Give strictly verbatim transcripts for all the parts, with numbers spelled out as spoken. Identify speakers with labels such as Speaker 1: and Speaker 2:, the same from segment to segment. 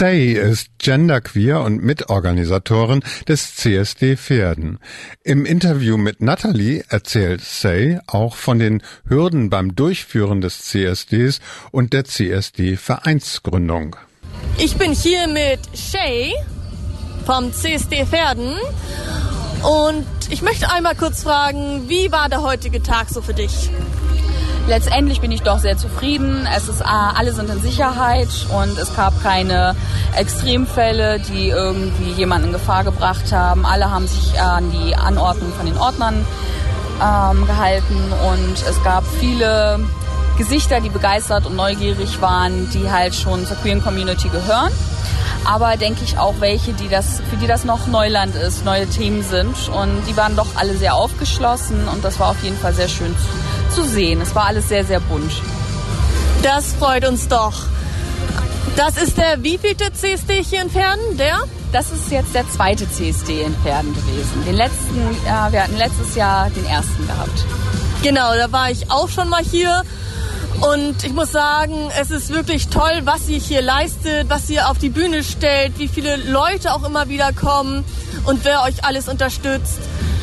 Speaker 1: Say ist genderqueer und Mitorganisatorin des C S D Verden. Im Interview mit Natalie erzählt Say auch von den Hürden beim Durchführen des C S Ds und der C S D-Vereinsgründung.
Speaker 2: Ich bin hier mit Shay vom C S D Verden und ich möchte einmal kurz fragen, wie war der heutige Tag so für dich?
Speaker 3: Letztendlich bin ich doch sehr zufrieden. Es ist, alle sind in Sicherheit und es gab keine Extremfälle, die irgendwie jemanden in Gefahr gebracht haben. Alle haben sich an die Anordnung von den Ordnern ähm, gehalten und es gab viele Gesichter, die begeistert und neugierig waren, die halt schon zur queeren Community gehören. Aber denke ich auch welche, die das, für die das noch Neuland ist, neue Themen sind. Und die waren doch alle sehr aufgeschlossen und das war auf jeden Fall sehr schön zu, zu sehen. Es war alles sehr, sehr bunt.
Speaker 2: Das freut uns doch. Das ist der wievielte C S D hier in Verden? Der?
Speaker 3: Das ist jetzt der zweite C S D in Verden gewesen. Den letzten, äh, wir hatten letztes Jahr den ersten gehabt.
Speaker 2: Genau, da war ich auch schon mal hier. Und ich muss sagen, es ist wirklich toll, was ihr hier leistet, was ihr auf die Bühne stellt, wie viele Leute auch immer wieder kommen und wer euch alles unterstützt.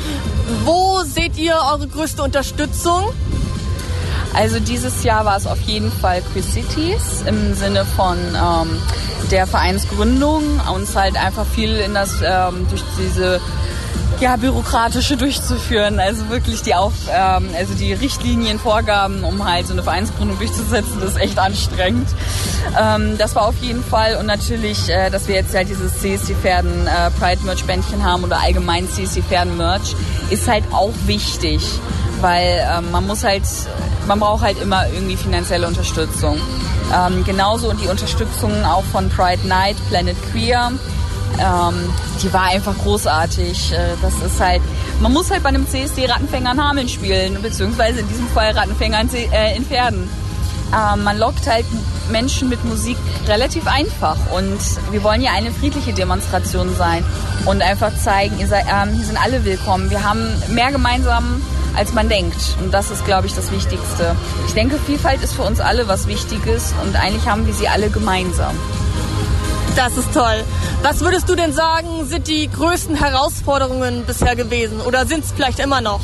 Speaker 2: Wo seht ihr eure größte Unterstützung?
Speaker 3: Also dieses Jahr war es auf jeden Fall Queer Cities im Sinne von ähm, der Vereinsgründung, uns halt einfach viel in das ähm, durch diese ja, bürokratische durchzuführen, also wirklich die Auf, ähm, also die Richtlinien, Vorgaben, um halt so eine Vereinsgründung durchzusetzen, das ist echt anstrengend. Ähm, das war auf jeden Fall und natürlich, äh, dass wir jetzt halt dieses C S D Verden äh, Pride Merch Bändchen haben oder allgemein C S D Verden Merch, ist halt auch wichtig, weil ähm, man muss halt, man braucht halt immer irgendwie finanzielle Unterstützung. Ähm, genauso und die Unterstützung auch von Pride Night, Planet Queer. Ähm, die war einfach großartig. Das ist halt, man muss halt bei einem C S D Rattenfänger Hameln spielen, beziehungsweise in diesem Fall Rattenfänger in, äh, in Verden. Ähm, man lockt halt Menschen mit Musik relativ einfach und wir wollen ja eine friedliche Demonstration sein und einfach zeigen, ihr seid, ähm, hier sind alle willkommen. Wir haben mehr gemeinsam, als man denkt und das ist, glaube ich, das Wichtigste. Ich denke, Vielfalt ist für uns alle was Wichtiges und eigentlich haben wir sie alle gemeinsam.
Speaker 2: Das ist toll. Was würdest du denn sagen, sind die größten Herausforderungen bisher gewesen oder sind es vielleicht immer noch?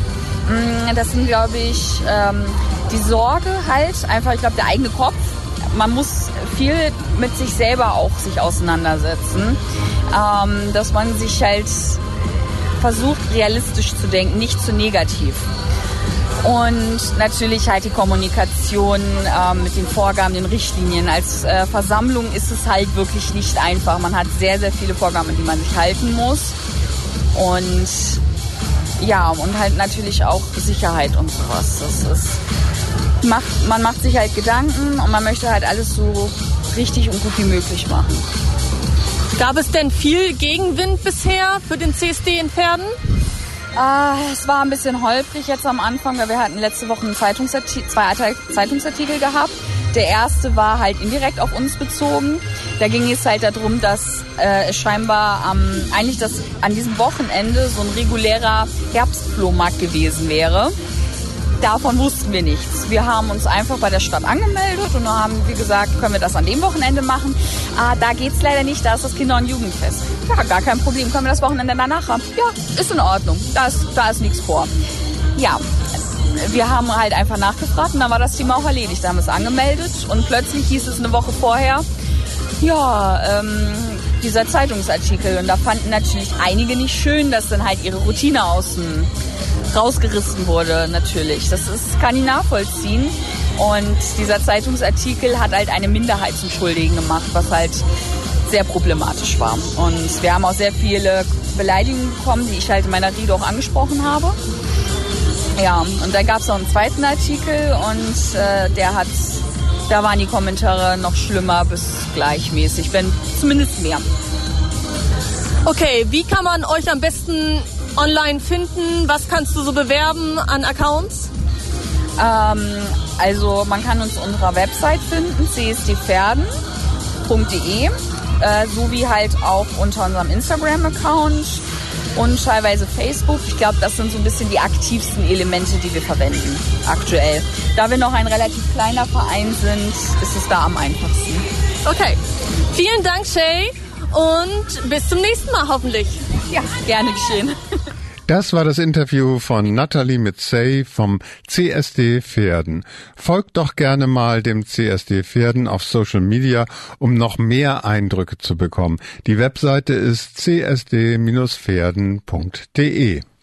Speaker 3: Das sind, glaube ich, die Sorge halt, einfach, ich glaube, der eigene Kopf. Man muss viel mit sich selber auch sich auseinandersetzen, dass man sich halt versucht, realistisch zu denken, nicht zu negativ. Und natürlich halt die Kommunikation äh, mit den Vorgaben, den Richtlinien. Als äh, Versammlung ist es halt wirklich nicht einfach. Man hat sehr, sehr viele Vorgaben, an die man sich halten muss. Und ja, und halt natürlich auch Sicherheit und sowas. Das ist, macht, man macht sich halt Gedanken und man möchte halt alles so richtig und gut wie möglich machen.
Speaker 2: Gab es denn viel Gegenwind bisher für den C S D in Verden?
Speaker 3: Äh, es war ein bisschen holprig jetzt am Anfang, weil wir hatten letzte Woche einen Zeitungsartikel, zwei Zeitungsartikel gehabt. Der erste war halt indirekt auf uns bezogen. Da ging es halt darum, dass äh, es scheinbar am, eigentlich das, an diesem Wochenende so ein regulärer Herbstflohmarkt gewesen wäre. Davon wussten wir nichts. Wir haben uns einfach bei der Stadt angemeldet und dann haben wir gesagt, können wir das an dem Wochenende machen? Ah, da geht's leider nicht, da ist das Kinder- und Jugendfest. Ja, gar kein Problem, können wir das Wochenende danach haben? Ja, ist in Ordnung, da ist, da ist nichts vor. Ja, wir haben halt einfach nachgefragt und dann war das Thema auch erledigt. Da haben wir es angemeldet und plötzlich hieß es eine Woche vorher, ja, ähm, dieser Zeitungsartikel. Und da fanden natürlich einige nicht schön, dass dann halt ihre Routine außen rausgerissen wurde, natürlich. Das ist, kann ich nachvollziehen. Und dieser Zeitungsartikel hat halt eine Minderheit zum Schuldigen gemacht, was halt sehr problematisch war. Und wir haben auch sehr viele Beleidigungen bekommen, die ich halt in meiner Rede auch angesprochen habe. Ja, und dann gab es noch einen zweiten Artikel und äh, der hat, da waren die Kommentare noch schlimmer bis gleichmäßig, wenn zumindest mehr.
Speaker 2: Okay, wie kann man euch am besten online finden? Was kannst du so bewerben an Accounts?
Speaker 3: Ähm, also man kann uns unserer Website finden, c s d verden punkt d e, äh, sowie halt auch unter unserem Instagram-Account und teilweise Facebook. Ich glaube, das sind so ein bisschen die aktivsten Elemente, die wir verwenden aktuell. Da wir noch ein relativ kleiner Verein sind, ist es da am einfachsten.
Speaker 2: Okay, Vielen Dank, Shay, und bis zum nächsten Mal hoffentlich.
Speaker 3: Ja, gerne geschehen.
Speaker 1: Das war das Interview von Natalie mit Say vom C S D Pferden. Folgt doch gerne mal dem C S D Pferden auf Social Media, um noch mehr Eindrücke zu bekommen. Die Webseite ist c s d Bindestrich pferden punkt d e.